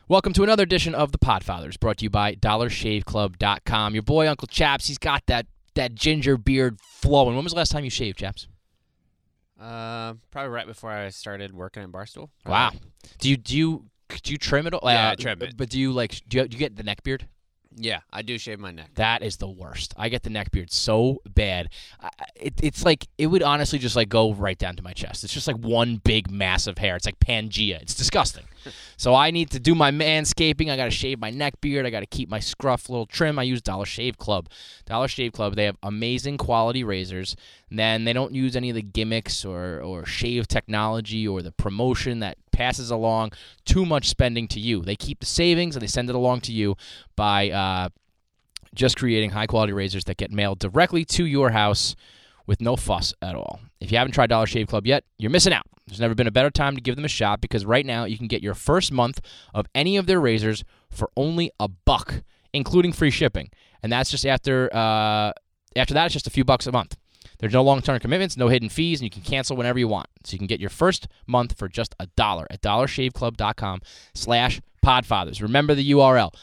Welcome to another edition of the Podfathers, brought to you by DollarShaveClub.com. Your boy, Uncle Chaps, he's got that ginger beard flowing. When was the last time you shaved, Chaps? Probably right before I started working at Barstool. Wow. Do you trim it all? Yeah, I trim it. But do you get the neck beard? Yeah, I do shave my neck. That is the worst. I get the neck beard so bad. It's like, it would honestly just like go right down to my chest. It's just like one big mass of hair. It's like Pangea. It's disgusting. So I need to do my manscaping. I got to shave my neck beard. I got to keep my scruff a little trim. I use Dollar Shave Club. Dollar Shave Club, they have amazing quality razors. And then they don't use any of the gimmicks or shave technology or the promotion that passes along too much spending to you. They keep the savings and they send it along to you by just creating high-quality razors that get mailed directly to your house with no fuss at all. If you haven't tried Dollar Shave Club yet, you're missing out. There's never been a better time to give them a shot because right now you can get your first month of any of their razors for only $1, including free shipping. And that's just after that, it's just a few bucks a month. There's no long-term commitments, no hidden fees, and you can cancel whenever you want. So you can get your first month for just $1 at DollarShaveClub.com/Podfathers. Remember the URL,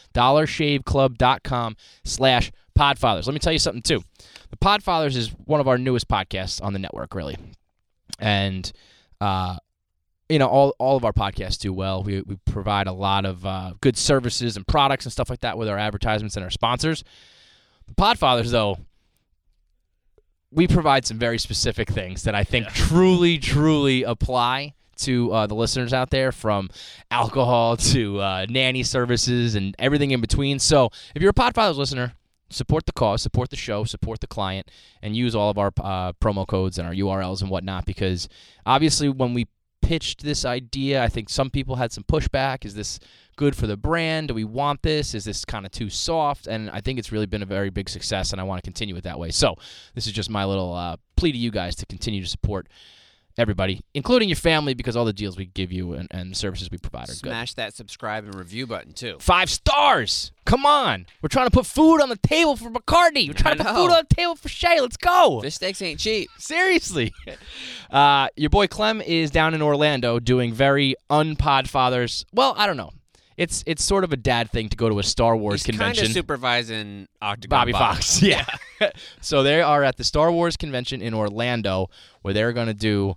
DollarShaveClub.com/Podfathers. Let me tell you something, too. The Podfathers is one of our newest podcasts on the network, really. And, all of our podcasts do well. We provide a lot of good services and products and stuff like that with our advertisements and our sponsors. The Podfathers, though, we provide some very specific things that I think truly, truly apply to the listeners out there, from alcohol to nanny services and everything in between. So if you're a Podfathers listener, support the cause, support the show, support the client, and use all of our promo codes and our URLs and whatnot, because obviously when we pitched this idea, I think some people had some pushback. Is this good for the brand? Do we want this? Is this kind of too soft? And I think it's really been a very big success, and I want to continue it that way. So this is just my little plea to you guys to continue to support everybody, including your family, because all the deals we give you and the services we provide are good. Smash that subscribe and review button, too. 5 stars! Come on! We're trying to put food on the table for McCartney. We're trying to put food on the table for Shay. Let's go! Fish steaks ain't cheap. Seriously. Your boy Clem is down in Orlando doing very un-Podfathers. Well, I don't know. It's sort of a dad thing to go to a Star Wars convention. He's kind of supervising Octagon Bobby Fox. Yeah. So they are at the Star Wars convention in Orlando, where they're going to do...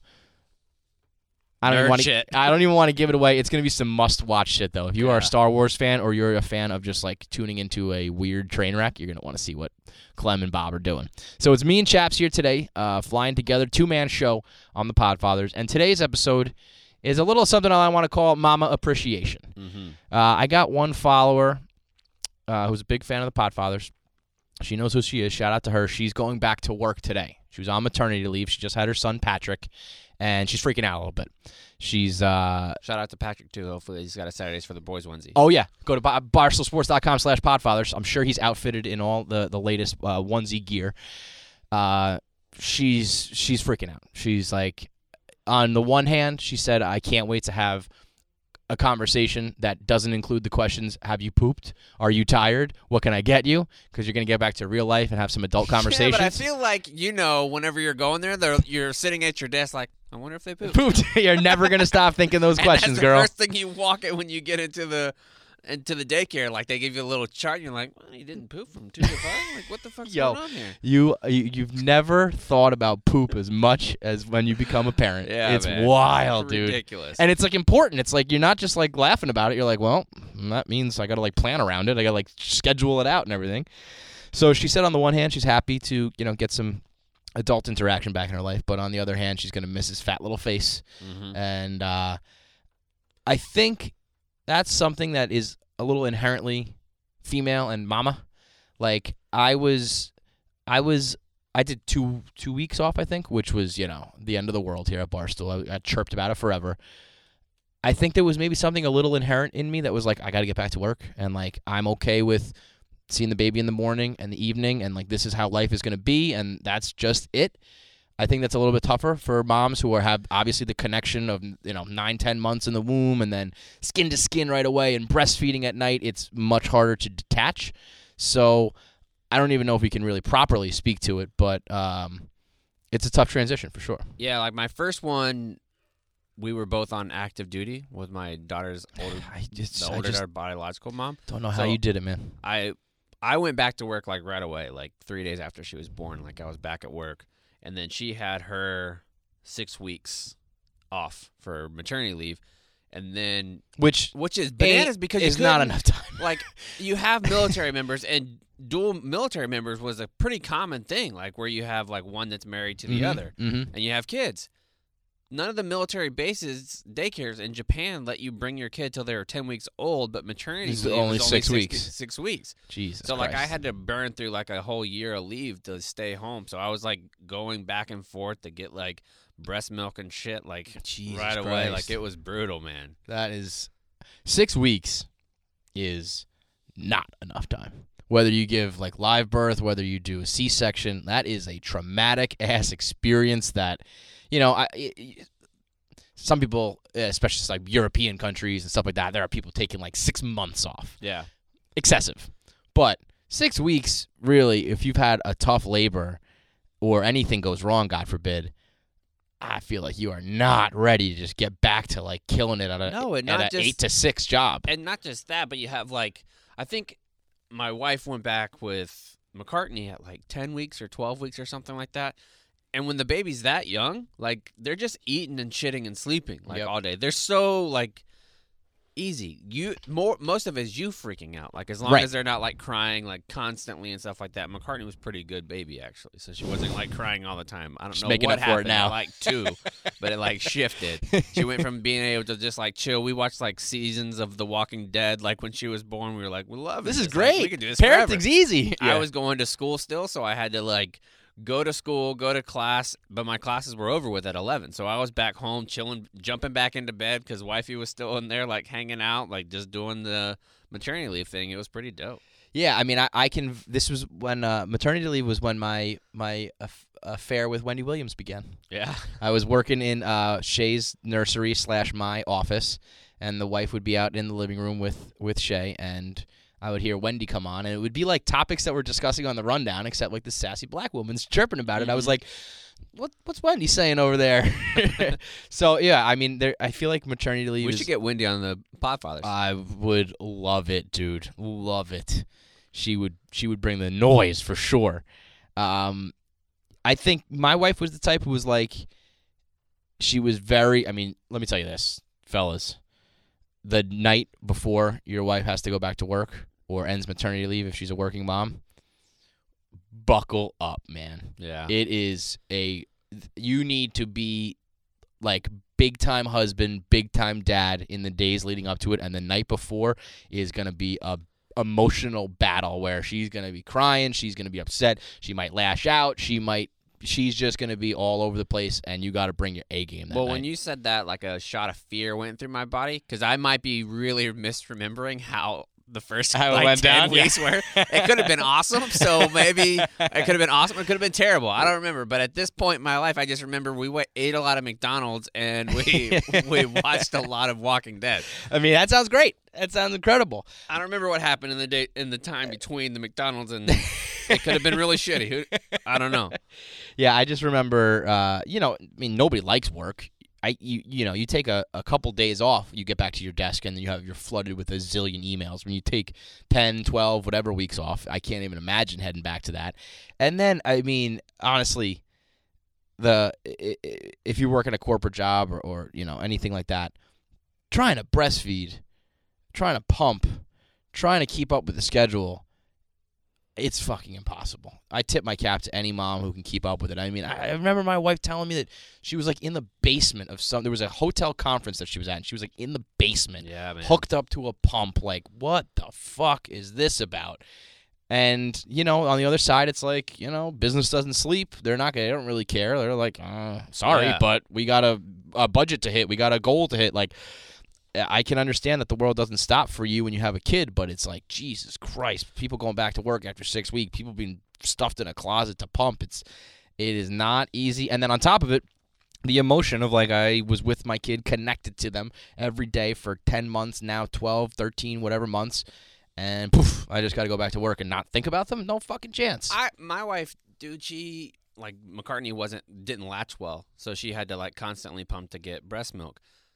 I don't even want to give it away. It's going to be some must-watch shit, though. If you are a Star Wars fan or you're a fan of just like tuning into a weird train wreck, you're going to want to see what Clem and Bob are doing. So it's me and Chaps here today, flying together, 2-man show on the Podfathers. And today's episode is a little something I want to call Mama Appreciation. Mm-hmm. I got one follower who's a big fan of the Podfathers. She knows who she is. Shout out to her. She's going back to work today. She was on maternity leave. She just had her son, Patrick, and she's freaking out a little bit. She's shout out to Patrick, too. Hopefully he's got a Saturdays for the Boys onesie. Oh, yeah. Go to barstoolsports.com/Podfathers. I'm sure he's outfitted in all the latest onesie gear. She's freaking out. She's like, on the one hand, she said, I can't wait to have a conversation that doesn't include the questions, have you pooped? Are you tired? What can I get you? Because you're going to get back to real life and have some adult conversations. Yeah, but I feel like, whenever you're going there, you're sitting at your desk like, I wonder if they pooped. You're never going to stop thinking those questions, girl. That's the first thing you walk in when you get into the daycare. Like, they give you a little chart, and you're like, well, you didn't poop from 2 to 5? Like, what the fuck's going on here? You've never thought about poop as much as when you become a parent. Yeah, it's man. wild, It's dude. ridiculous. And it's, like, important. It's like, you're not just, like, laughing about it. You're like, well, that means I got to, like, plan around it. I got to, like, schedule it out and everything. So she said on the one hand, she's happy to, get some adult interaction back in her life. But on the other hand, she's going to miss his fat little face. Mm-hmm. And I think that's something that is a little inherently female and mama. Like, I did two weeks off, I think, which was, the end of the world here at Barstool. I got chirped about it forever. I think there was maybe something a little inherent in me that was like, I got to get back to work, and like, I'm okay with seeing the baby in the morning and the evening, and like, this is how life is going to be, and that's just it. I think that's a little bit tougher for moms who have obviously the connection of 9-10 months in the womb and then skin to skin right away and breastfeeding at night. It's much harder to detach. So I don't even know if we can really properly speak to it, but it's a tough transition for sure. Yeah, like my first one, we were both on active duty with my daughter's older biological mom. Don't know how you did it, man. I went back to work like right away, like 3 days after she was born. Like I was back at work, and then she had her 6 weeks off for maternity leave, and then which is bananas because it's not enough time. Like you have military members, and dual military members was a pretty common thing, like where you have like one that's married to the other, and you have kids. None of the military bases, daycares in Japan let you bring your kid till they were 10 weeks old, but maternity leave only was 6 weeks. 6 weeks. Jesus So, Christ. like, I had to burn through, like, a whole year of leave to stay home. So, I was, like, going back and forth to get, like, breast milk and shit, like, Jesus right away. Christ. Like, it was brutal, man. That is 6 weeks is not enough time. Whether you give, like, live birth, whether you do a C-section, that is a traumatic-ass experience that, you know, some people, especially like European countries and stuff like that, there are people taking like 6 months off. Yeah. Excessive. But 6 weeks, really, if you've had a tough labor or anything goes wrong, God forbid, I feel like you are not ready to just get back to like killing it at an 8 to 6 job. And not just that, but you have like, I think my wife went back with McCartney at like 10 weeks or 12 weeks or something like that. And when the baby's that young, like, they're just eating and shitting and sleeping, like, all day. They're so, like, easy. Most of it is you freaking out. Like, as long as they're not, like, crying, like, constantly and stuff like that. McCartney was pretty good baby, actually. So she wasn't, like, crying all the time. I don't know making what up for it happened now. at, like, 2. But it, like, shifted. She went from being able to just, like, chill. We watched, like, seasons of The Walking Dead. Like, when she was born, we were like, we love this. This is Like, great. we can do this Parenting's forever. easy. I was going to school still, so I had to, like, go to school, go to class, but my classes were over with at 11. So I was back home chilling, jumping back into bed because wifey was still in there, like, hanging out, like, just doing the maternity leave thing. It was pretty dope. Yeah, I mean, I can. This was when maternity leave was when my affair with Wendy Williams began. Yeah. I was working in Shay's nursery / my office, and the wife would be out in the living room with Shay, and I would hear Wendy come on, and it would be like topics that we're discussing on the rundown, except like the sassy black woman's chirping about it. I was like, what's Wendy saying over there? So, yeah, I mean, I feel like maternity leave We should get Wendy on the Podfathers. I would love it, dude. Love it. She would bring the noise for sure. I think my wife was the type who was like, she was very, I mean, let me tell you this, fellas. The night before your wife has to go back to work or ends maternity leave if she's a working mom, buckle up, man. Yeah. It is you need to be like big-time husband, big-time dad in the days leading up to it, and the night before is going to be a emotional battle where she's going to be crying, she's going to be upset, she might lash out, she's just going to be all over the place, and you got to bring your A game that night. When you said that, like a shot of fear went through my body, because I might be really misremembering how the first like 10 weeks were. It could have been awesome, so maybe it could have been awesome. It could have been terrible. I don't remember. But at this point in my life, I just remember we ate a lot of McDonald's, and we watched a lot of Walking Dead. I mean, that sounds great. That sounds incredible. I don't remember what happened in the time between the McDonald's and it could have been really shitty. I don't know. Yeah, I just remember, I mean, nobody likes work. You take a couple days off, you get back to your desk, and then you're flooded with a zillion emails. When you take 10, 12, whatever weeks off, I can't even imagine heading back to that. And then, I mean, honestly, if you work at a corporate job or anything like that, trying to breastfeed, trying to pump, trying to keep up with the schedule, it's fucking impossible. I tip my cap to any mom who can keep up with it. I mean, I remember my wife telling me that she was like in the basement of there was a hotel conference that she was at, and she was like in the basement, hooked up to a pump. Like, what the fuck is this about? And, on the other side, it's like, business doesn't sleep. They don't really care. They're like, sorry, but we got a budget to hit. We got a goal to hit. Like, I can understand that the world doesn't stop for you when you have a kid, but it's like, Jesus Christ, people going back to work after 6 weeks, people being stuffed in a closet to pump. It is not easy. And then on top of it, the emotion of like I was with my kid, connected to them every day for 10 months, now 12, 13, whatever months, and poof, I just got to go back to work and not think about them? No fucking chance. My wife, dude, she like McCartney didn't latch well, so she had to like constantly pump to get breast milk.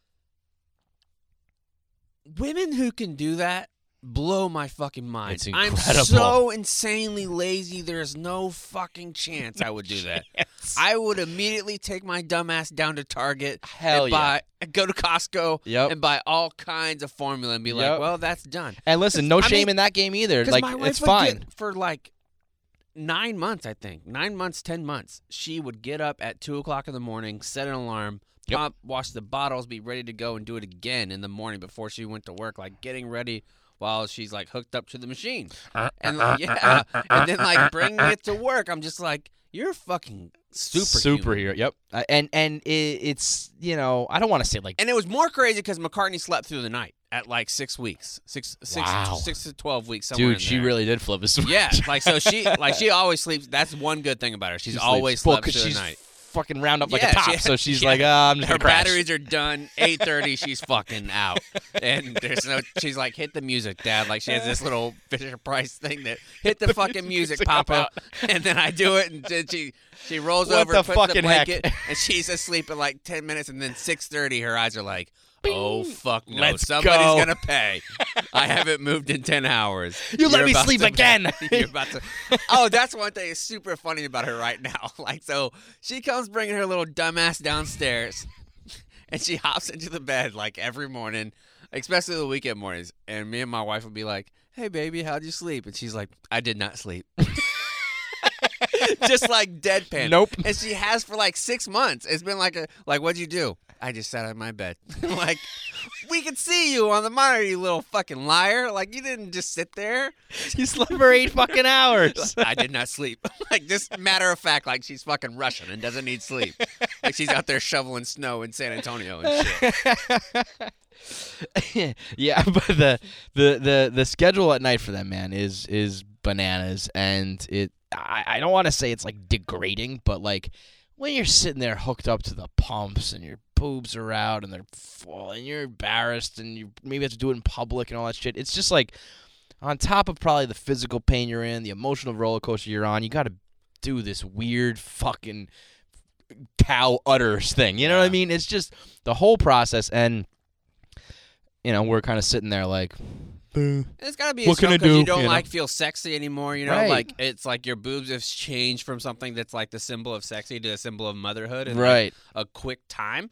Women who can do that blow my fucking mind. It's I'm incredible. so insanely lazy. There's no fucking chance I would do that. I would immediately take my dumb ass down to Target Hell and go to Costco Yep. and buy all kinds of formula and be Yep. like, well, that's done. And listen, no I shame mean, in that game either. 'Cause Like, my wife it's would fine. get, for like 9 months, I think. 9 months, 10 months. She would get up at 2 o'clock in the morning, set an alarm, Yep. pop, wash the bottles, be ready to go and do it again in the morning before she went to work, like getting ready while she's like hooked up to the machine. And and then like bringing it to work. I'm just like, you're fucking Superhero. Yep. It's, you know, I don't want to say like. And it was more crazy because McCartney slept through the night at like 6 weeks, Wow. 6 to 12 weeks. Somewhere in Dude, she there. really did flip a switch. Yeah, like so she always sleeps. That's one good thing about her. She's always well, slept through the she's night. fucking round up like Yeah, a top. she- So she's yeah. like, I'm just Her gonna crash. batteries are done. 8:30, she's fucking out. And there's no. She's like, hit the music, Dad. Like she has this little Fisher Price thing that hit the fucking music, Papa. And then I do it, and then she rolls What over, the puts the fucking heck? blanket, and she's asleep in like 10 minutes. And then 6:30, her eyes are like, oh fuck no, Let's somebody's go. gonna pay. I haven't moved in 10 hours. You let You're me about sleep to again. You're about to. Oh, that's one thing that's super funny about her right now. Like, so she comes bringing her little dumbass downstairs, and she hops into the bed like every morning, especially the weekend mornings. And me and my wife would be like, "Hey, baby, how'd you sleep?" And she's like, "I did not sleep." Just like deadpan. Nope. And she has for like 6 months. It's been like what'd you do? I just sat on my bed. Like, we could see you on the monitor, you little fucking liar. Like, you didn't just sit there. You slept for 8 fucking hours. I did not sleep. Like, just matter of fact, like she's fucking Russian and doesn't need sleep. Like she's out there shoveling snow in San Antonio and shit. Yeah, but the schedule at night for them, man, is bananas, and I don't want to say it's like degrading, but like when you're sitting there hooked up to the pumps and your boobs are out and they're full and you're embarrassed and you maybe have to do it in public and all that shit. It's just like on top of probably the physical pain you're in, the emotional roller coaster you're on, you got to do this weird fucking cow udders thing. You know what I mean? It's just the whole process, and you know, we're kind of sitting there like, It's gotta be What can I because do? you don't You know? like feel sexy anymore. You know, Right. like it's like your boobs have changed from something that's like the symbol of sexy to a symbol of motherhood in right. like, a quick time.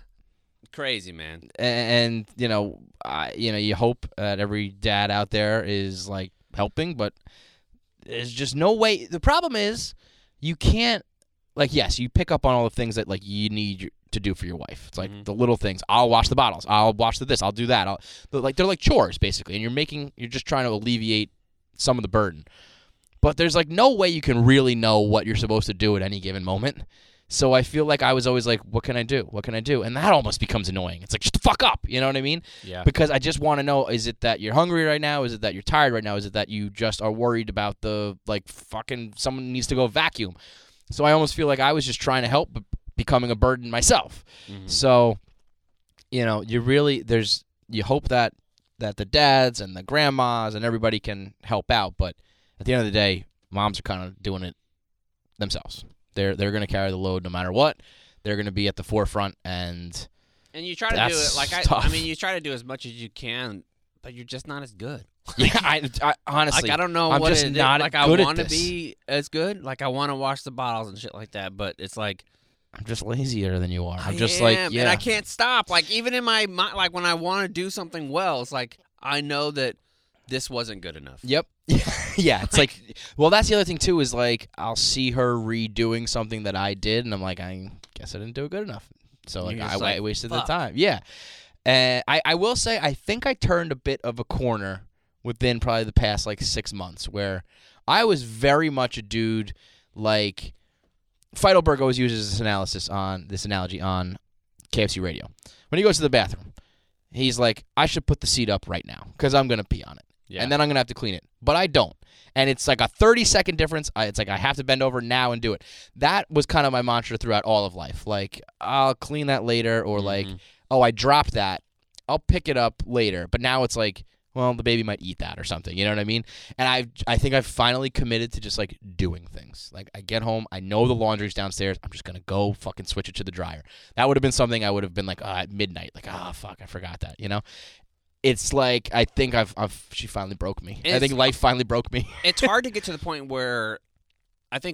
Crazy, man. And you know, you hope that every dad out there is like helping, but there's just no way. The problem is you can't, like, yes, you pick up on all the things that like you need to do for your wife. It's like the little things. I'll wash the bottles. I'll wash this. I'll do that. They're like chores basically, and you're just trying to alleviate some of the burden. But there's like no way you can really know what you're supposed to do at any given moment. So I feel like I was always like, what can I do? What can I do? And that almost becomes annoying. It's like, just fuck up. You know what I mean? Yeah. Because I just want to know, is it that you're hungry right now? Is it that you're tired right now? Is it that you just are worried about the, like, fucking someone needs to go vacuum? So I almost feel like I was just trying to help, but becoming a burden myself. So, you know, you hope that the dads and the grandmas and everybody can help out. But at the end of the day, moms are kind of doing it themselves. They're going to carry the load no matter what. They're going to be at the forefront, and you try to do it that's like tough. I mean, you try to do as much as you can, but you're just not as good. yeah, I honestly, Like I don't know I'm what just it is. not Like good I at want to this. be as good. Like I want to wash the bottles and shit like that. But it's like I'm just lazier than you are. I'm I just am, like, and yeah. I can't stop. Like even in my mind, like when I want to do something well, it's like I know that this wasn't good enough. Yep. Yeah, it's like, well, that's the other thing too, is like I'll see her redoing something that I did, and I'm like, I guess I didn't do it good enough. So like You're I just like, wasted fuck. the time. Yeah. And I will say, I think I turned a bit of a corner within probably the past like 6 months, where I was very much a dude like Feidelberg always uses this analogy on KFC radio. When he goes to the bathroom, he's like, I should put the seat up right now because I'm going to pee on it. Yeah. And then I'm going to have to clean it. But I don't. And it's like a 30-second difference. It's like I have to bend over now and do it. That was kind of my mantra throughout all of life. Like, I'll clean that later, or like, oh, I dropped that. I'll pick it up later. But now it's like, well, the baby might eat that or something. You know what I mean? And I think I've finally committed to just like doing things. Like I get home, I know the laundry's downstairs. I'm just gonna go fucking switch it to the dryer. That would have been something I would have been like at midnight, like fuck, I forgot that. You know? It's like I think she finally broke me. I think life finally broke me. It's hard to get to the point where I think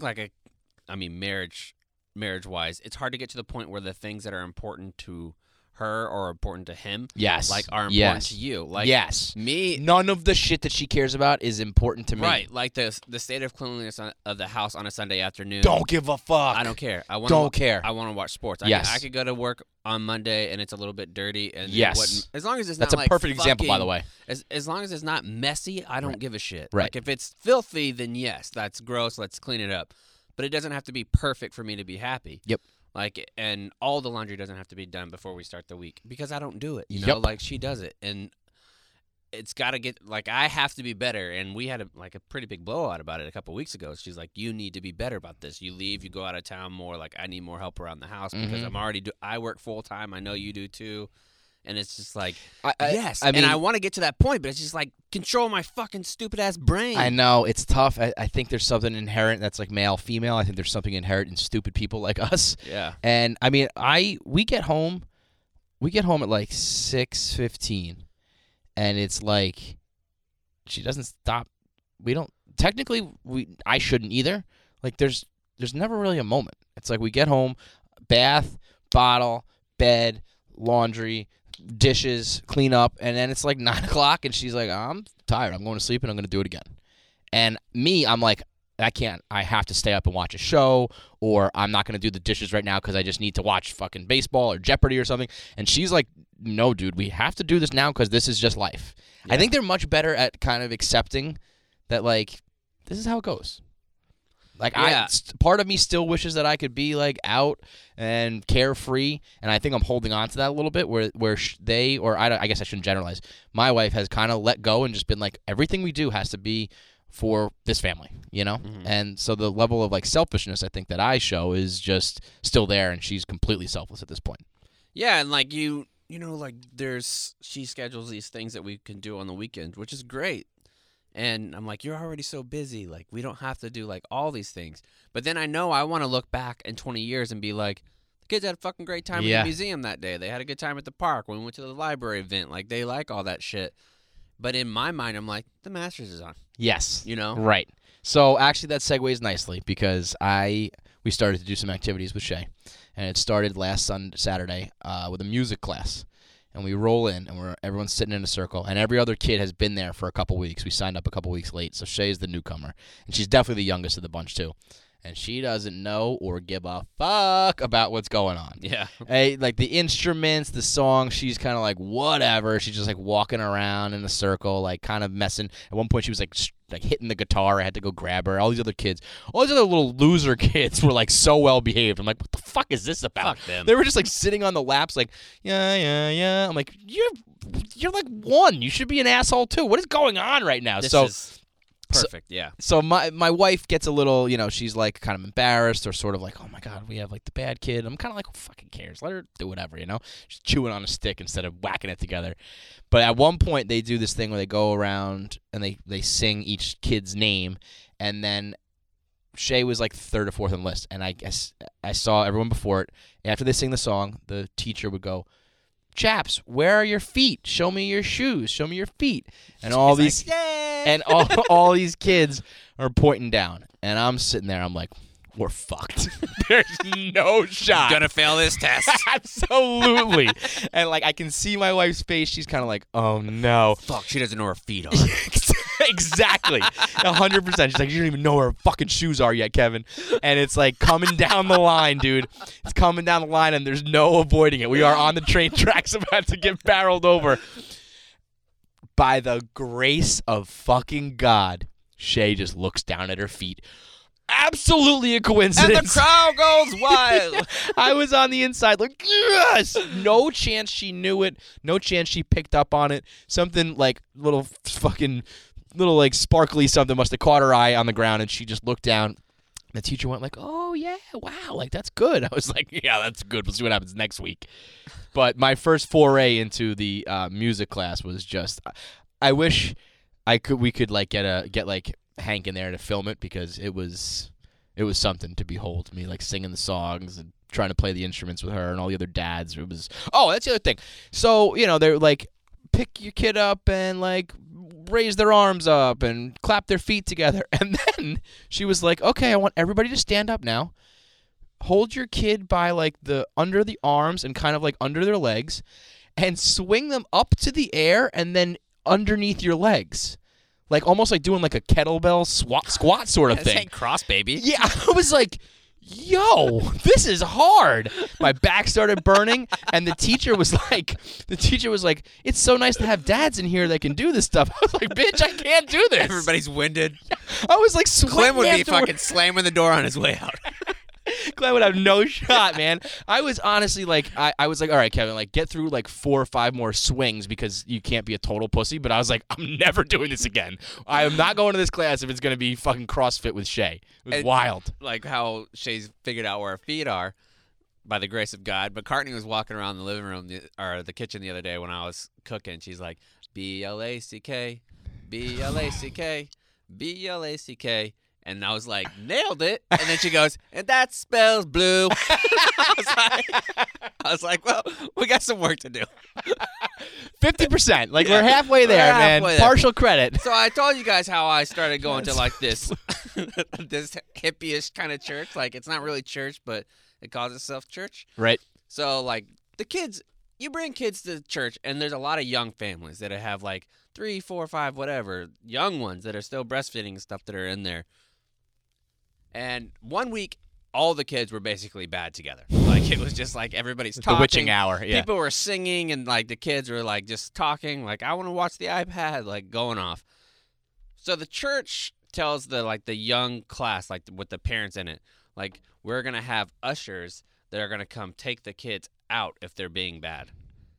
marriage wise, it's hard to get to the point where the things that are important to her or important to him, yes, like are important to you. Like yes, me, none of the shit that she cares about is important to me. Right, like the state of cleanliness of the house on a Sunday afternoon. Don't give a fuck. I don't care. Don't care. I want to watch sports. Yes. I could go to work on Monday and it's a little bit dirty. And yes, as long as it's that's not a like perfect example, by the way. As long as it's not messy, I don't Right. give a shit. Right. Like if it's filthy, then yes, that's gross. Let's clean it up. But it doesn't have to be perfect for me to be happy. Yep. Like, and all the laundry doesn't have to be done before we start the week because I don't do it. You Yep. know, like she does it, and it's got to get like I have to be better. And we had a pretty big blowout about it a couple weeks ago. She's like, "You need to be better about this. You leave, you go out of town more. Like I need more help around the house because I'm already I work full time. I know you do too." And it's just like, yes. I mean, and I want to get to that point, but it's just like, control my fucking stupid-ass brain. I know. It's tough. I think there's something inherent that's like male, female. I think there's something inherent in stupid people like us. Yeah. And, I mean, we get home at like 6:15, and it's like she doesn't stop. We don't – technically, I shouldn't either. Like, there's never really a moment. It's like we get home, bath, bottle, bed, laundry, dishes, clean up, and then it's like 9 o'clock, and she's like, I'm tired. I'm going to sleep, and I'm going to do it again. And me, I'm like, I can't. I have to stay up and watch a show, or I'm not going to do the dishes right now because I just need to watch fucking baseball or Jeopardy or something. And she's like, no, dude, we have to do this now because this is just life. Yeah. I think they're much better at kind of accepting that, like, this is how it goes. Like, part of me still wishes that I could be, like, out and carefree, and I think I'm holding on to that a little bit where I guess I shouldn't generalize. My wife has kind of let go and just been like, everything we do has to be for this family, you know? Mm-hmm. And so the level of, like, selfishness I think that I show is just still there, and she's completely selfless at this point. Yeah, and, like, you know, like, she schedules these things that we can do on the weekend, which is great. And I'm like, you're already so busy. Like, we don't have to do, like, all these things. But then I know I want to look back in 20 years and be like, the kids had a fucking great time in the museum that day. They had a good time at the park when we went to the library event. Like, they like all that shit. But in my mind, I'm like, the Masters is on. Yes. You know? Right. So, actually, that segues nicely because we started to do some activities with Shay. And it started last Saturday with a music class. And we roll in, and everyone's sitting in a circle, and every other kid has been there for a couple weeks. We signed up a couple weeks late, so Shay's the newcomer. And she's definitely the youngest of the bunch, too. And she doesn't know or give a fuck about what's going on. Yeah. Hey, like the instruments, the song, she's kind of like, whatever. She's just like walking around in a circle, like kind of messing. At one point, she was like hitting the guitar. I had to go grab her. All these other little loser kids were like so well behaved. I'm like, what the fuck is this about? Fuck them. They were just like sitting on the laps, like, yeah. I'm like, you're like one. You should be an asshole too. What is going on right now? This is perfect, yeah. So my wife gets a little, she's like kind of embarrassed or sort of like, oh my God, we have like the bad kid. I'm kind of like, who fucking cares? Let her do whatever, She's chewing on a stick instead of whacking it together. But at one point they do this thing where they go around and they sing each kid's name, and then Shay was like third or fourth on the list. And I guess I saw everyone before it. After they sing the song, the teacher would go, chaps, where are your feet? Show me your shoes. Show me your feet. And all these all these kids are pointing down. And I'm sitting there. I'm like, we're fucked. There's no shot. Gonna fail this test. Absolutely. And like I can see my wife's face. She's kind of like, oh no. Fuck, she doesn't know her feet are. Exactly. 100%. She's like, you don't even know where her fucking shoes are yet, Kevin. And it's like coming down the line, dude. It's coming down the line, and there's no avoiding it. We are on the train tracks about to get barreled over. By the grace of fucking God, Shay just looks down at her feet. Absolutely a coincidence. And the crowd goes wild. I was on the inside like, yes! No chance she knew it. No chance she picked up on it. Something like little like sparkly something must have caught her eye on the ground, and she just looked down. The teacher went like, oh, yeah, wow, like that's good. I was like, yeah, that's good. We'll see what happens next week. But my first foray into the music class was just, I wish we could like get like Hank in there to film it, because it was something to behold. Me like singing the songs and trying to play the instruments with her and all the other dads. It was that's the other thing. So they're like, pick your kid up and like raise their arms up and clap their feet together. And then she was like, okay, I want everybody to stand up now. Hold your kid by like under the arms and kind of like under their legs, and swing them up to the air and then underneath your legs. Like almost like doing like a kettlebell squat sort of thing. This ain't cross, baby. Yeah, I was like, yo, this is hard. My back started burning, and the teacher was like, it's so nice to have dads in here that can do this stuff. I was like, bitch, I can't do this. Everybody's winded. I was like, sweating. Clem would be afterward. fucking slamming the door on his way out. Glenn would have no shot, man. I was honestly like, I was like, all right, Kevin, like get through like 4 or 5 more swings, because you can't be a total pussy. But I was like, I'm never doing this again. I am not going to this class if it's going to be fucking CrossFit with Shay. It was wild. Like how Shay's figured out where her feet are by the grace of God. McCartney was walking around the living room or the kitchen the other day when I was cooking. She's like, B-L-A-C-K, B-L-A-C-K, B-L-A-C-K. And I was like, nailed it. And then she goes, and that spells blue. I was like, well, we got some work to do. 50%. Like, we're halfway there, man. halfway there. Partial credit. So I told you guys how I started going to like this this hippie-ish kind of church. Like, it's not really church, but it calls itself church. Right. So, like, the kids, you bring kids to church, and there's a lot of young families that have like 3, 4, 5, whatever, young ones that are still breastfeeding and stuff that are in there. And one week, all the kids were basically bad together. Like, it was just like everybody's talking. The witching hour, yeah. People were singing, and like the kids were like just talking. Like, I want to watch the iPad, like going off. So the church tells the young class, like with the parents in it, like, we're gonna have ushers that are gonna come take the kids out if they're being bad.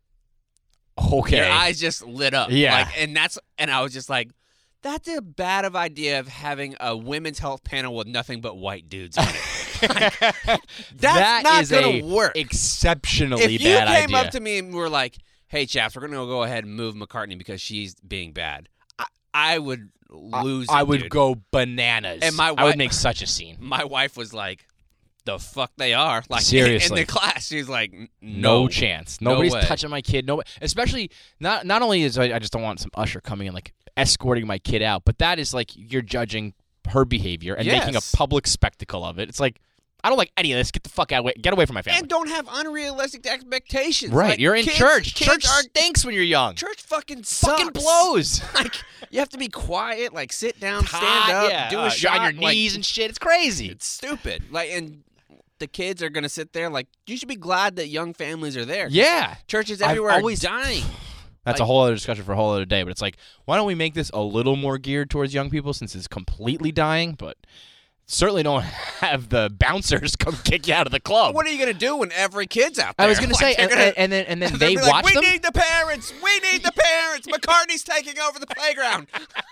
Okay. Your eyes just lit up. Yeah. Like, and I was just like, that's a bad of idea of having a women's health panel with nothing but white dudes on it. Like, that's not going to work. Exceptionally if you bad idea. came up to me and were like, hey, chaps, we're going to go ahead and move McCartney because she's being bad, I would lose I it, would dude. go bananas. And I would make such a scene. My wife was like, the fuck they are. Like, seriously. in the class, she's like, no chance. No Nobody's way. touching my kid. No, especially not only is I just don't want some usher coming in like escorting my kid out, but that is like you're judging her behavior and making a Yes. public spectacle of it. It's like, I don't like any of this. Get the fuck out. Get away from my family. And don't have unrealistic expectations. Right. Like, You're in kids, church. Kids Church stinks when you're young. Church fucking sucks. Fucking blows. Like, you have to be quiet, like sit down, stand up, yeah. do a You're shot. on your like, knees and shit. It's crazy. It's stupid. Like, and the kids are gonna sit there. Like, you should be glad that young families are there. Yeah. Churches I've everywhere always- are dying. That's Like- a whole other discussion for a whole other day, but it's like, why don't we make this a little more geared towards young people since it's completely dying, but certainly don't have the bouncers come kick you out of the club. What are you gonna do when every kid's out there? I was going to say, Like, they're and then they'll they be like, watch we them? need the parents. We need the parents. McCartney's taking over the playground.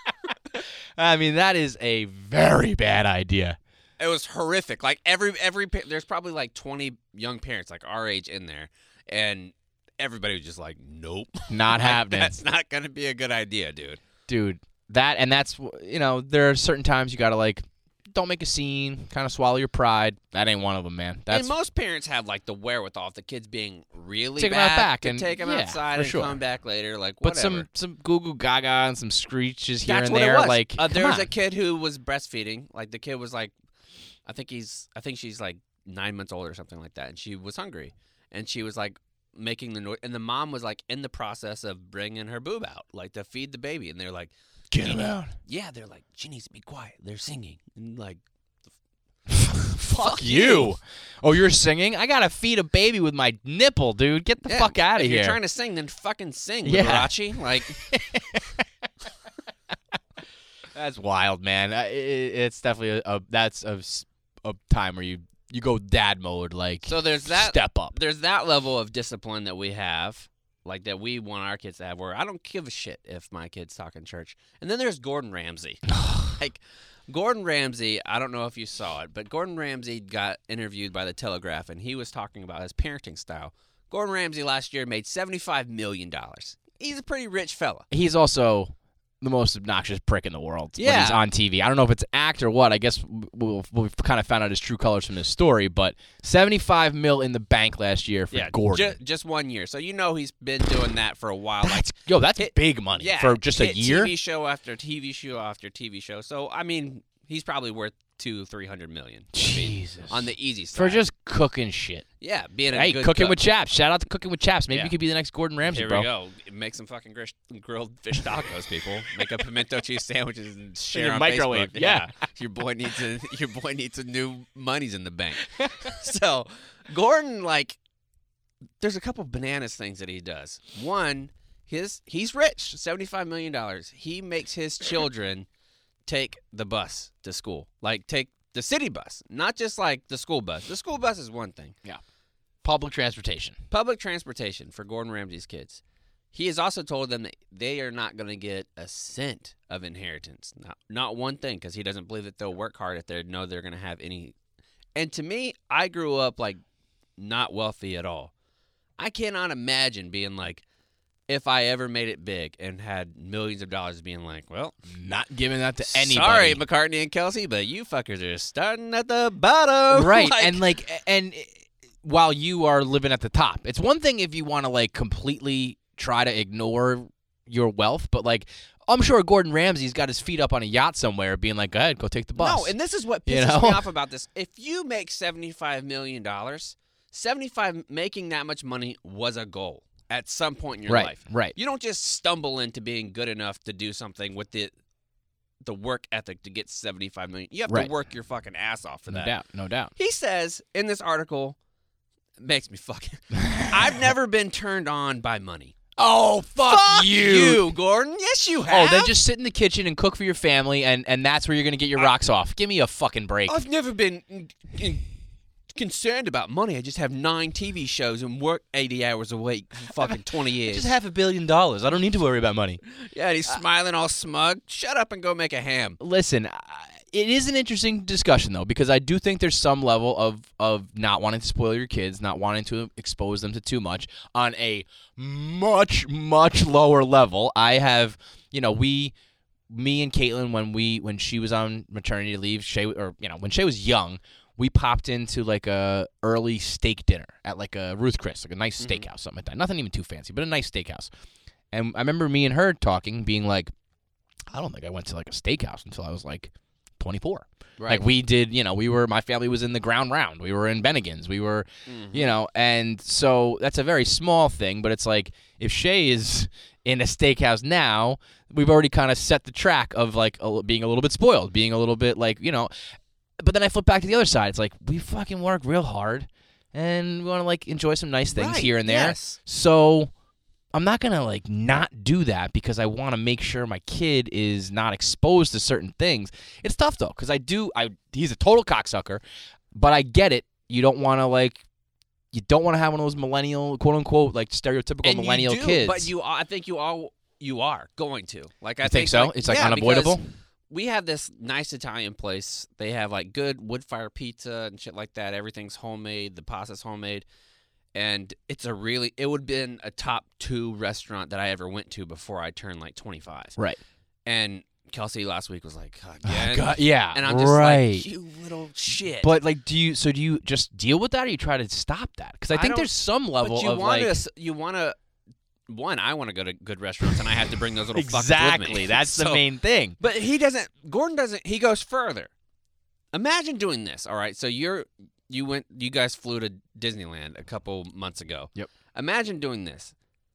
I mean, that is a very bad idea. It was horrific. Like there's probably like 20 young parents like our age in there, and everybody was just like, nope, Not happening. That's not gonna be a good idea, dude. Dude, that's, there are certain times you got to, like, don't make a scene, kind of swallow your pride. That ain't one of them, man. And most parents have like the wherewithal if the kid's being really Take 'em bad out back to and- take them yeah, outside for and sure. come back later. Like, But whatever. some goo goo gaga and some screeches here That's and what there. it was. Like, There come was on. a kid who was breastfeeding. Like, the kid was like, I think she's like 9 months old or something like that, and she was hungry, and she was like making the noise, and the mom was like in the process of bringing her boob out, like to feed the baby, and they're like, Get him out. yeah, they're like, she needs to be quiet. They're singing, and like, Fuck you. Oh, you're singing? I got to feed a baby with my nipple, dude. Get the yeah, fuck out of if here. you're trying to sing, then fucking sing, Yeah. Liberace. Like, That's wild, man. It's definitely that's a time where you go dad mode, like, so there's that. step up. There's that level of discipline that we have, like that we want our kids to have, where I don't give a shit if my kids talk in church. And then there's Gordon Ramsay. Like, Gordon Ramsay, I don't know if you saw it, but Gordon Ramsay got interviewed by The Telegraph, and he was talking about his parenting style. Gordon Ramsay last year made $75 million. He's a pretty rich fella. He's also the most obnoxious prick in the world when Yeah. he's on TV. I don't know if it's act or what. I guess we've kind of found out his true colors from this story, but $75 million in the bank last year for Gordon. Just 1 year. So he's been doing that for a while. That's big money for just a year. TV show after TV show after TV show. So I mean, he's probably worth $200-300 million. Jesus. On the easy side. For just cooking shit. Yeah, being a good Cooking cook. with Chaps. Shout out to Cooking with Chaps. Maybe you could be the next Gordon Ramsay, Here bro. we go. Make some fucking grilled fish tacos, people. Make a pimento cheese sandwiches and share on microwave. Facebook. Yeah. Your boy needs a new money's in the bank. So, Gordon, there's a couple bananas things that he does. One, he's rich, $75 million. He makes his children take the bus to school. Take the city bus, not just the school bus. The school bus is one thing. Yeah. Public transportation. Public transportation for Gordon Ramsay's kids. He has also told them that they are not going to get a cent of inheritance. Not one thing, because he doesn't believe that they'll work hard if they know they're going to have any. And to me, I grew up not wealthy at all. I cannot imagine being if I ever made it big and had millions of dollars, being well, not giving that to anybody. Sorry, McCartney and Kelsey, but you fuckers are starting at the bottom. Right. And while you are living at the top, it's one thing if you want to completely try to ignore your wealth, but I'm sure Gordon Ramsay's got his feet up on a yacht somewhere being go ahead, go take the bus. No, and this is what pisses me off about this. If you make $75 million, making that much money was a goal at some point in your life. Right. You don't just stumble into being good enough to do something with the work ethic to get $75 million. You have to work your fucking ass off for that. No doubt. He says in this article, makes me fucking I've never been turned on by money. Oh, fuck you, Gordon. Yes, you have. Oh, then just sit in the kitchen and cook for your family, and that's where you're going to get your rocks off. Give me a fucking break. I've never been concerned about money. I just have 9 TV shows and work 80 hours a week for fucking 20 years. Just $500 million. I don't need to worry about money. Yeah, and he's smiling all smug. Shut up and go make a ham. Listen, it is an interesting discussion, though, because I do think there's some level of not wanting to spoil your kids, not wanting to expose them to too much on a much, much lower level. I have, me and Caitlin, when she was on maternity leave, when Shay was young, we popped into a early steak dinner at a Ruth Chris, a nice steakhouse, something like that. Nothing even too fancy, but a nice steakhouse. And I remember me and her talking, being I don't think I went to a steakhouse until I was 24. Right. We did, my family was in the Ground Round. We were in Bennigan's. We were, and so that's a very small thing, but it's if Shay is in a steakhouse now, we've already kind of set the track of being a little bit spoiled, being a little bit but then I flip back to the other side. It's we fucking work real hard, and we want to enjoy some nice things here and there. Yes. So I'm not gonna not do that because I want to make sure my kid is not exposed to certain things. It's tough though, because he's a total cocksucker, but I get it. You don't want to you don't want to have one of those millennial, quote unquote, stereotypical millennial kids. But I think you are going to. I think so. It's unavoidable. We have this nice Italian place. They have good wood fire pizza and shit like that. Everything's homemade. The pasta's homemade. And it would have been a top 2 restaurant that I ever went to before I turned 25. Right. And Kelsey last week was again? Oh, God, yeah. And I'm just you little shit. But do you just deal with that, or you try to stop that? Because I think there's some level but you of want to. One, I want to go to good restaurants, and I have to bring those little fuckers with exactly. me. That's the main thing. But Gordon doesn't. He goes further. Imagine doing this. All right, so you guys flew to Disneyland a couple months ago. Yep. Imagine doing this.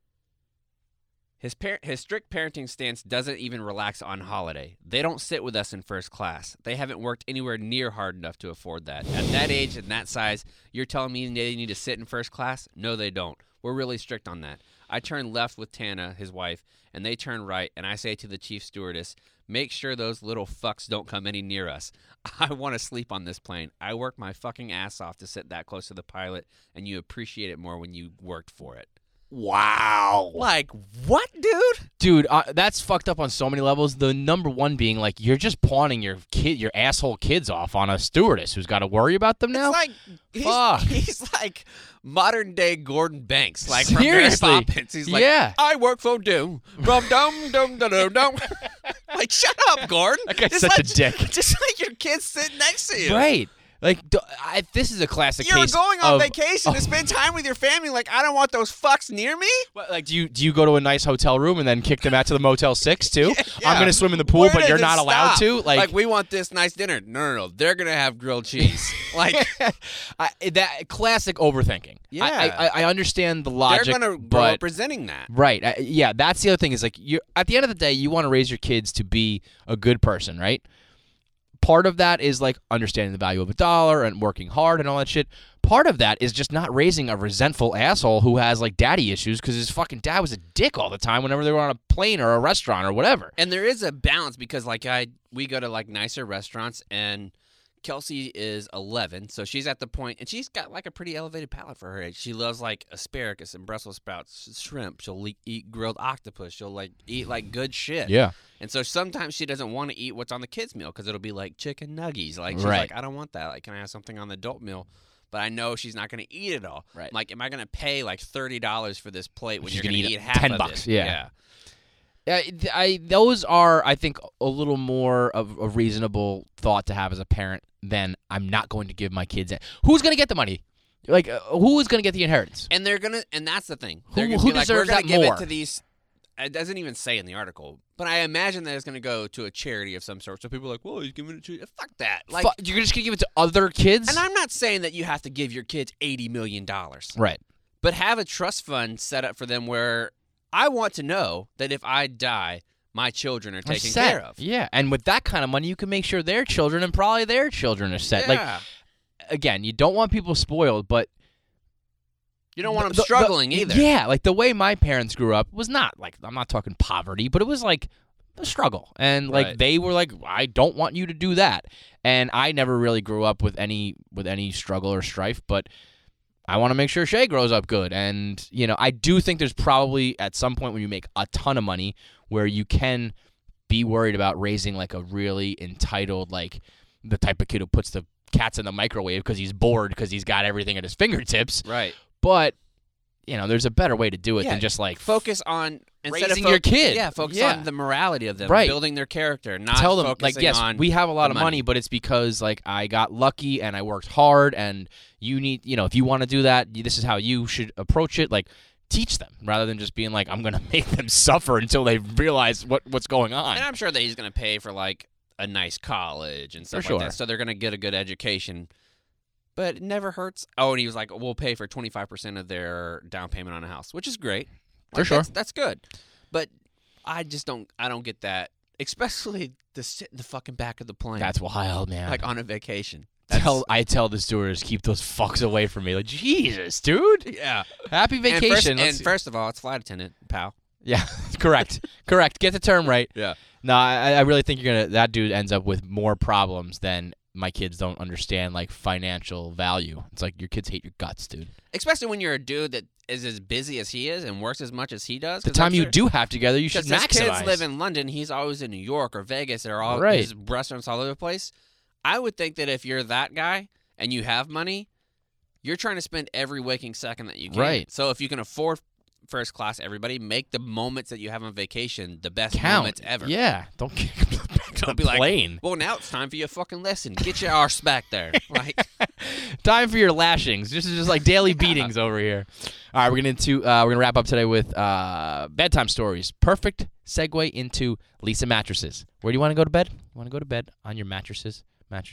His strict parenting stance doesn't even relax on holiday. They don't sit with us in first class. They haven't worked anywhere near hard enough to afford that. At that age and that size, you're telling me they need to sit in first class? No, they don't. We're really strict on that. I turn left with Tana, his wife, and they turn right, and I say to the chief stewardess, make sure those little fucks don't come any near us. I want to sleep on this plane. I work my fucking ass off to sit that close to the pilot, and you appreciate it more when you worked for it. Wow. Like, what, dude? Dude, that's fucked up on so many levels. The number one being like you're just pawning your asshole kids off on a stewardess who's got to worry about them now. It's Fuck. like he's like modern day Gordon Banks, like Seriously. from Mary Poppins. He's like, Yeah. I work for doom, dum dum dum dum dum. Like, shut up, Gordon. That guy's Just such let- a dick. Just like your kids sitting next to you. Right. Like this is a classic You're case going on of- vacation to spend time with your family. Like, I don't want those fucks near me. What, like, do you go to a nice hotel room and then kick them out to the Motel 6 too? Yeah. I'm gonna swim in the pool, Where but does you're it not allowed stop? to. Like, we want this nice dinner. No. They're gonna have grilled cheese. Like, that classic overthinking. Yeah. I understand the they're logic, gonna grow but up resenting that. right, yeah, that's the other thing is like you. At the end of the day, you want to raise your kids to be a good person, right? Part of that is like understanding the value of a dollar and working hard and all that shit. Part of that is just not raising a resentful asshole who has like daddy issues because his fucking dad was a dick all the time whenever they were on a plane or a restaurant or whatever. And there is a balance because like we go to like nicer restaurants and Kelsey is 11, so she's at the point, and she's got like a pretty elevated palate for her age. She loves like asparagus and Brussels sprouts, shrimp. She'll eat grilled octopus. She'll like eat like good shit. Yeah. And so sometimes she doesn't want to eat what's on the kids' meal because it'll be like chicken nuggies. Like she's Right. like, I don't want that. Like, can I have something on the adult meal? But I know she's not going to eat it all. Right. Like, am I going to pay like $30 for this plate when She's you're going gonna to eat eat half $10 of it? yeah. Those are, I think, a little more of a reasonable thought to have as a parent than I'm not going to give my kids. Who's going to get the money? Like, who is going to get the inheritance? And they're gonna, and that's the thing. Who- They're gonna who be like, we're deserves gonna that give more? it to these. It doesn't even say in the article, but I imagine that it's gonna go to a charity of some sort. So people are like, well, he's giving it to fuck that. Like, You're just going to give it to other kids? and I'm not saying that you have to give your kids $80 million, Right. but have a trust fund set up for them where I want to know that if I die, my children are taken Set. care of. Yeah, and with that kind of money, you can make sure their children and probably their children are set. Like, Yeah. again, you don't want people spoiled, but You don't want them struggling either. Yeah, like the way my parents grew up was not like, I'm not talking poverty, but it was like a struggle. And like Right. they were like, I don't want you to do that. And I never really grew up with any struggle or strife, but I want to make sure Shay grows up good. And, you know, I do think there's probably at some point when you make a ton of money where you can be worried about raising like a really entitled, like the type of kid who puts the cats in the microwave because he's bored because he's got everything at his fingertips. Right. But, you know, there's a better way to do it Yeah, than just like Focus on instead raising of your kid. Yeah, focus Yeah. on the morality of them, Right. building their character, not tell them focusing like, yes, on we have a lot the of money, but it's because like I got lucky and I worked hard, and you need, you know, if you want to do that, this is how you should approach it. Like, teach them rather than just being like, I'm gonna make them suffer until they realize what's going on. And I'm sure that he's going to pay for like a nice college and stuff For like sure. that, so they're going to get a good education. But it never hurts. Oh, and he was like, "We'll pay for 25% of their down payment on a house," which is great. For sure. that's good. But I just don't get that, especially to sit in the fucking back of the plane, That's wild, man. like on a vacation. I tell the stewards, keep those fucks away from me. Like, Jesus, dude. Yeah. Happy vacation. And first of all, it's flight attendant, pal. Yeah, correct. Get the term right. Yeah. No, I really think that dude ends up with more problems than my kids don't understand, like, financial value. It's like your kids hate your guts, dude. Especially when you're a dude that is as busy as he is and works as much as he does. The 'cause time I'm you sure- do have together, you should Because his maximize. kids live in London, he's always in New York or Vegas. They're all Right. his restaurants all over the place. I would think that if you're that guy and you have money, you're trying to spend every waking second that you can. Right. So if you can afford first class, everybody make the moments that you have on vacation the best Count. moments ever. Yeah, don't kick them back to Don't the be like, plane. well, now it's time for your fucking lesson. Get your arse back there. Like, Time for your lashings. This is just like daily beatings over here. All right, we're gonna wrap up today with bedtime stories. Perfect segue into Lisa mattresses. Where do you want to go to bed? You want to go to bed on your mattresses.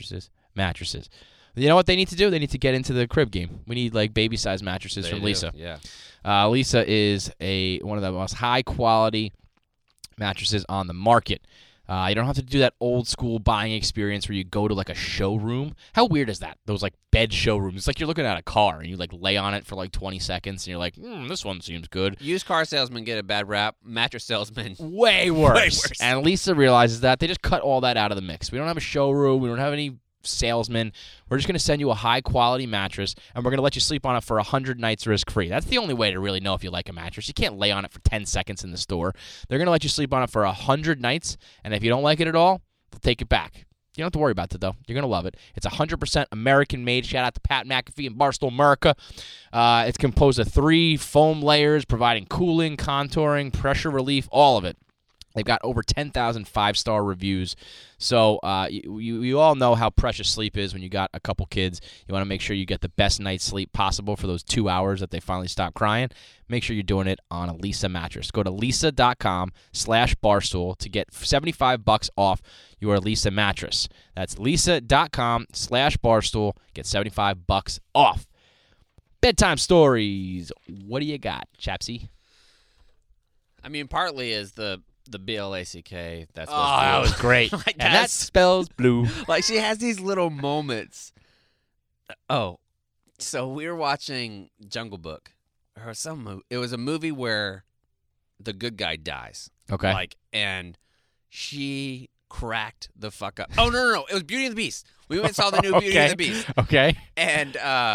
You know what they need to do? They need to get into the crib game. We need like baby size mattresses they from do. Lisa. Yeah. Lisa is one of the most high quality mattresses on the market. You don't have to do that old school buying experience where you go to like a showroom. How weird is that? Those like bed showrooms. It's like you're looking at a car and you like lay on it for like 20 seconds and you're like, this one seems good. Used car salesmen get a bad rap. Mattress salesmen. Way worse. Way worse. And Lisa realizes that they just cut all that out of the mix. We don't have a showroom. We don't have any salesman. We're just going to send you a high-quality mattress, and we're going to let you sleep on it for 100 nights risk-free. That's the only way to really know if you like a mattress. You can't lay on it for 10 seconds in the store. They're going to let you sleep on it for 100 nights, and if you don't like it at all, they'll take it back. You don't have to worry about it, though. You're going to love it. It's 100% American-made. Shout out to Pat McAfee and Barstool America. It's composed of 3 foam layers, providing cooling, contouring, pressure relief, all of it. They've got over 10,000 5-star reviews. So you all know how precious sleep is when you got a couple kids. You want to make sure you get the best night's sleep possible for those 2 hours that they finally stop crying. Make sure you're doing it on a Leesa mattress. Go to Leesa.com/Barstool to get $75 off your Leesa mattress. That's Leesa.com/Barstool. Get $75 off. Bedtime stories. What do you got, Chapsy? I mean, partly is the BLACK. That's that was great. Like, and that spells blue. Like, she has these little moments. Oh, so we were watching Jungle Book, or it was a movie where the good guy dies. Okay. Like, and she cracked the fuck up. Oh no! It was Beauty and the Beast. We went and saw the new Beauty and the Beast. Okay. And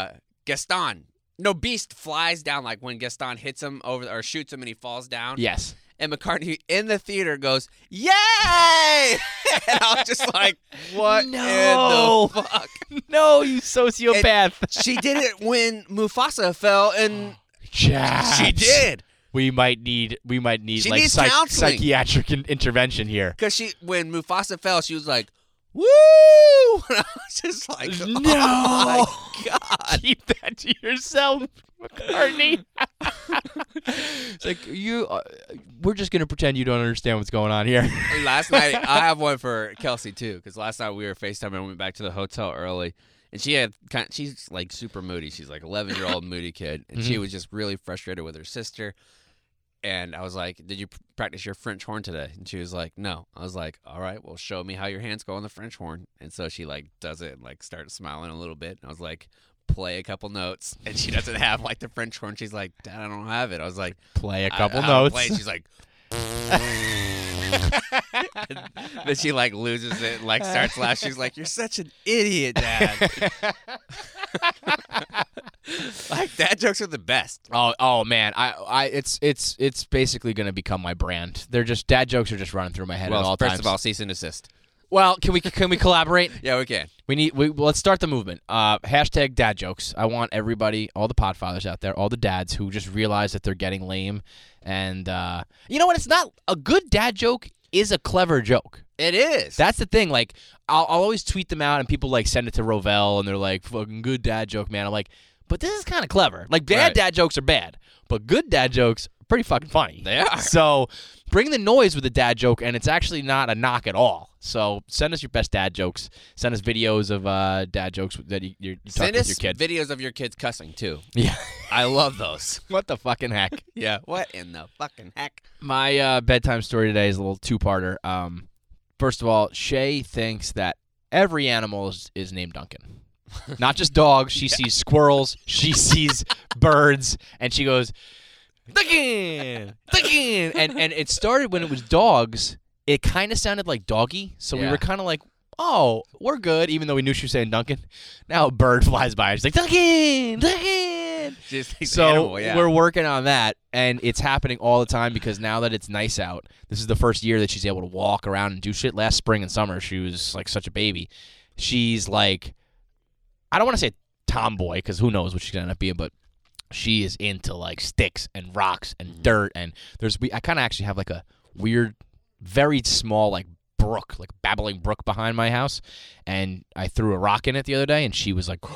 Beast flies down, like when Gaston hits him or shoots him and he falls down. Yes. And McCartney in the theater goes, "Yay!" And I was just like, "What in the fuck?" No, you sociopath. She did it when Mufasa fell, and Chaps. she did. We might need She like needs counseling. psychiatric intervention here. Because when Mufasa fell, she was like, "Woo!" And I was just like, No. "Oh my god!" Keep that to yourself, McCartney. It's like we're just gonna pretend you don't understand what's going on here. Last night, I have one for Kelsey too, because last night we were FaceTiming and went back to the hotel early, and she's like super moody. She's like 11-year-old moody kid, and she was just really frustrated with her sister. And I was like, "Did you practice your French horn today?" And she was like, "No." I was like, "All right, well, show me how your hands go on the French horn." And so she like does it and like starts smiling a little bit. And I was like, "Play a couple notes." And she doesn't have like the French horn. She's like, "Dad, I don't have it." I was like, Play a couple I notes. play. She's like, then she like loses it and like starts laughing. She's like, "You're such an idiot, Dad." Like, dad jokes are the best. Oh man, it's basically gonna become my brand. Dad jokes are just running through my head at all times. First of all, cease and desist. Well, can we collaborate? Yeah, we can. Let's start the movement. Hashtag dad jokes. I want everybody, all the podfathers out there, all the dads who just realize that they're getting lame, and you know what? It's not a good dad joke. Is a clever joke. It is. That's the thing. Like, I'll always tweet them out, and people like send it to Rovell, and they're like, "Fucking good dad joke, man." I'm like, but this is kind of clever. Like, bad dad jokes are bad, but good dad jokes are pretty fucking funny. They are. So bring the noise with a dad joke, and it's actually not a knock at all. So send us your best dad jokes. Send us videos of dad jokes that you talk with your kid. Videos of your kids cussing, too. Yeah. I love those. What the fucking heck? Yeah. What in the fucking heck? My bedtime story today is a little two-parter. First of all, Shay thinks that every animal is named Duncan. Not just dogs. She sees squirrels. She sees birds. And she goes, Duncan! Duncan! And it started when it was dogs. It kind of sounded like doggy. So we were kind of like, oh, we're good, even though we knew she was saying Duncan. Now a bird flies by. She's like, Duncan! Duncan! So we're working on that. And it's happening all the time because now that it's nice out, this is the first year that she's able to walk around and do shit. Last spring and summer, she was like such a baby. She's like, I don't want to say tomboy because who knows what she's gonna end up being, but she is into like sticks and rocks and dirt. And I kind of actually have like a weird, very small like brook, like babbling brook behind my house, and I threw a rock in it the other day, and she was like,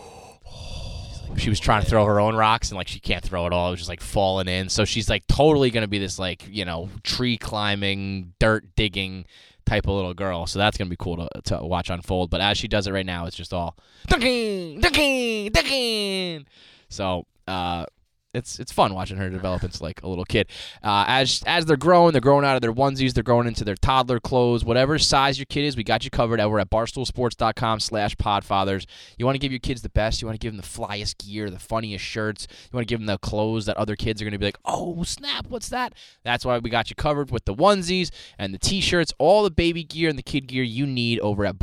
she was trying to throw her own rocks, and like she can't throw it all. It was just like falling in. So she's like totally gonna be this like tree climbing, dirt digging type of little girl. So that's going to be cool to watch unfold. But as she does it right now, it's just all, Duncan, Duncan, Duncan. So it's fun watching her develop into like a little kid. As they're growing out of their onesies, they're growing into their toddler clothes, whatever size your kid is, we got you covered over at barstoolsports.com/podfathers. You want to give your kids the best. You want to give them the flyest gear, the funniest shirts. You want to give them the clothes that other kids are going to be like, oh snap, what's that? That's why we got you covered with the onesies and the t-shirts, all the baby gear and the kid gear you need over at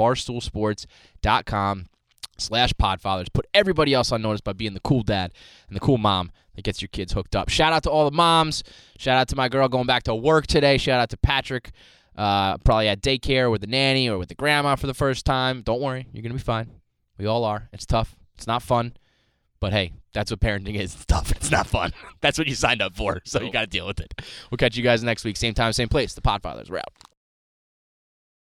barstoolsports.com/podfathers. Put everybody else on notice by being the cool dad and the cool mom that gets your kids hooked up. Shout out to all the moms. Shout out to my girl going back to work today. Shout out to Patrick, probably at daycare with the nanny or with the grandma for the first time. Don't worry, you're going to be fine. We all are. It's tough. It's not fun. But hey, that's what parenting is. It's tough. It's not fun. That's what you signed up for, so you got to deal with it. We'll catch you guys next week. Same time, same place. The Podfathers. We're out.